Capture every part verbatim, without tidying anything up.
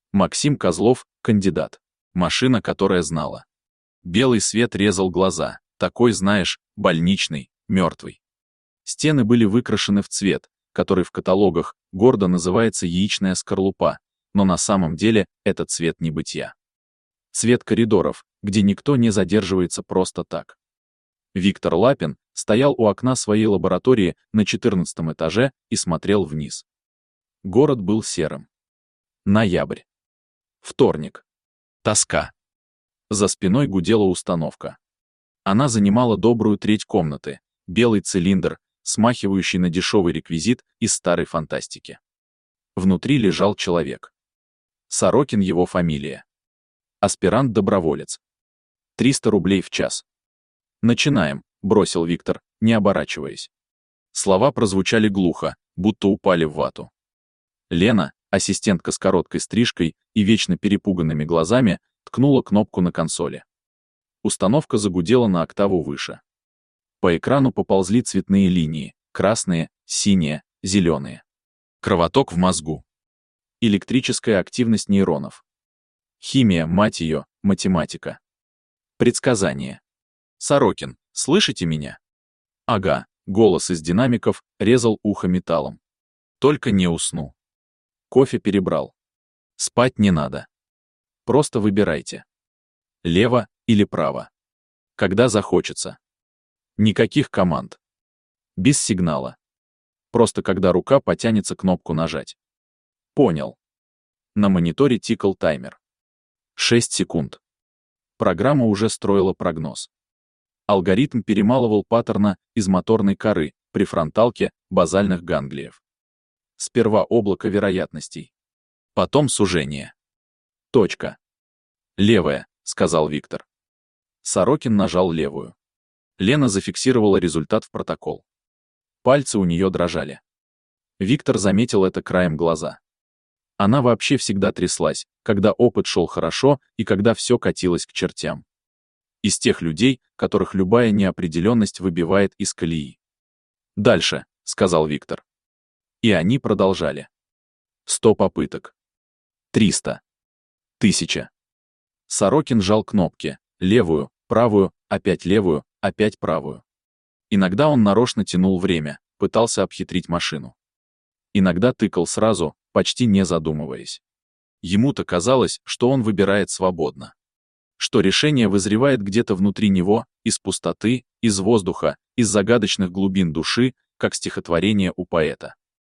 Максим Козлов, кандидат. Машина, которая знала. Белый свет резал глаза, такой, знаешь, больничный, мертвый. Стены были выкрашены в цвет, который в каталогах гордо называется яичная скорлупа, но на самом деле это цвет небытия. Цвет коридоров, где никто не задерживается просто так. Виктор Лапин стоял у окна своей лаборатории на четырнадцатом этаже и смотрел вниз. Город был серым. Ноябрь. Вторник. Тоска. За спиной гудела установка. Она занимала добрую треть комнаты, белый цилиндр, смахивающий на дешевый реквизит из старой фантастики. Внутри лежал человек. Сорокин его фамилия. Аспирант-доброволец. триста рублей в час. «Начинаем», — бросил Виктор, не оборачиваясь. Слова прозвучали глухо, будто упали в вату. Лена, ассистентка с короткой стрижкой и вечно перепуганными глазами, ткнула кнопку на консоли. Установка загудела на октаву выше. По экрану поползли цветные линии, красные, синие, зеленые. Кровоток в мозгу. Электрическая активность нейронов. Химия, мать ее, математика. Предсказание. «Сорокин, слышите меня?» Ага, голос из динамиков резал ухо металлом. «Только не усну». Кофе перебрал. «Спать не надо. Просто выбирайте. Лево или право. Когда захочется. Никаких команд. Без сигнала. Просто когда рука потянется кнопку нажать». Понял. На мониторе тикал таймер. Шесть секунд. Программа уже строила прогноз. Алгоритм перемалывал паттерна из моторной коры, префронталки, базальных ганглиев. Сперва облако вероятностей. Потом сужение. Точка. «Левая», — сказал Виктор. Сорокин нажал левую. Лена зафиксировала результат в протокол. Пальцы у нее дрожали. Виктор заметил это краем глаза. Она вообще всегда тряслась, когда опыт шел хорошо и когда все катилось к чертям. Из тех людей, которых любая неопределенность выбивает из колеи. «Дальше», — сказал Виктор. И они продолжали. Сто попыток. Триста. Тысяча. Сорокин жал кнопки. Левую, правую, опять левую, опять правую. Иногда он нарочно тянул время, пытался обхитрить машину. Иногда тыкал сразу, почти не задумываясь. Ему-то казалось, что он выбирает свободно. Что решение вызревает где-то внутри него, из пустоты, из воздуха, из загадочных глубин души, как стихотворение у поэта.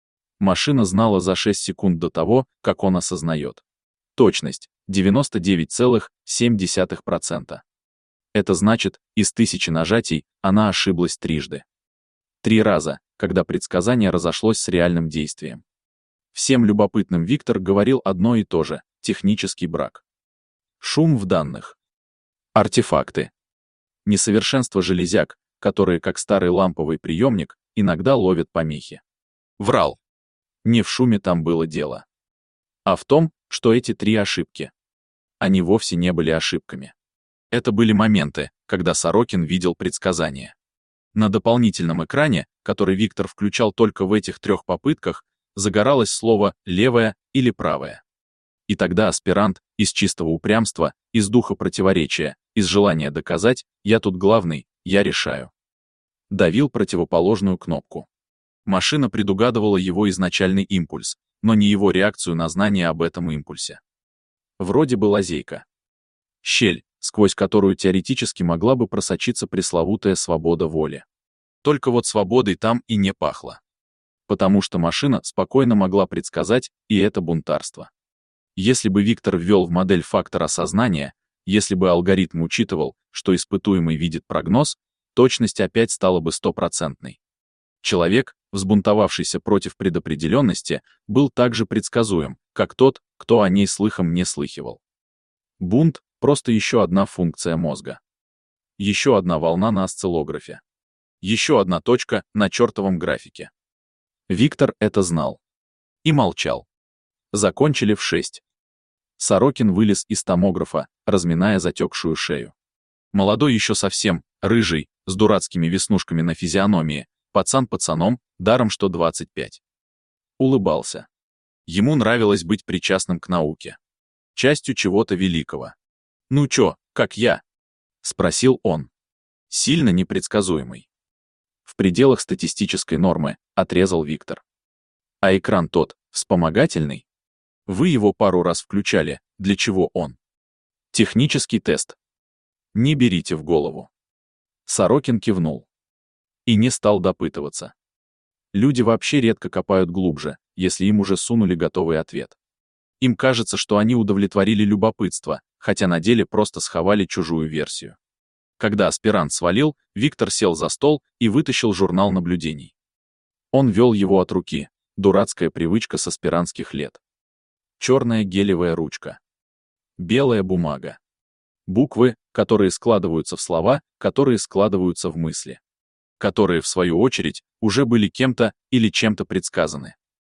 Машина знала за шесть секунд до того, как он осознает. Точность — девяносто девять целых семь десятых процента. Это значит, из тысячи нажатий она ошиблась трижды. Три раза, когда предсказание разошлось с реальным действием. Всем любопытным Виктор говорил одно и то же — технический брак. Шум в данных. Артефакты. Несовершенство железяк, которые, как старый ламповый приемник, иногда ловят помехи. Врал. Не в шуме там было дело. А в том, что эти три ошибки. Они вовсе не были ошибками. Это были моменты, когда Сорокин видел предсказания. На дополнительном экране, который Виктор включал только в этих трех попытках, загоралось слово «левая» или «правая». И тогда аспирант, из чистого упрямства, из духа противоречия, из желания доказать «я тут главный, я решаю», давил противоположную кнопку. Машина предугадывала его изначальный импульс, но не его реакцию на знание об этом импульсе. Вроде бы лазейка. Щель, сквозь которую теоретически могла бы просочиться пресловутая свобода воли. Только вот свободой там и не пахло. Потому что машина спокойно могла предсказать и это бунтарство. Если бы Виктор ввел в модель фактор осознания, если бы алгоритм учитывал, что испытуемый видит прогноз, точность опять стала бы стопроцентной. Человек, взбунтовавшийся против предопределенности, был так же предсказуем, как тот, кто о ней слыхом не слыхивал. Бунт — просто еще одна функция мозга. Еще одна волна на осциллографе. Еще одна точка на чертовом графике. Виктор это знал. И молчал. Закончили в шесть. Сорокин вылез из томографа, разминая затекшую шею. Молодой еще совсем, рыжий, с дурацкими веснушками на физиономии, пацан пацаном, даром что двадцать пять. Улыбался. Ему нравилось быть причастным к науке. частью чего-то великого. «Ну чё, как я?» — спросил он. «Сильно непредсказуемый». «В пределах статистической нормы», — отрезал Виктор. «А экран тот, вспомогательный? Вы его пару раз включали, для чего он?» «Технический тест». «Не берите в голову». Сорокин кивнул. И не стал допытываться. Люди вообще редко копают глубже, если им уже сунули готовый ответ. Им кажется, что они удовлетворили любопытство, хотя на деле просто сховали чужую версию. Когда аспирант свалил, Виктор сел за стол и вытащил журнал наблюдений. Он вел его от руки, дурацкая привычка с аспирантских лет. Черная гелевая ручка. Белая бумага. Буквы, которые складываются в слова, которые складываются в мысли. Которые, в свою очередь, уже были кем-то или чем-то предсказаны.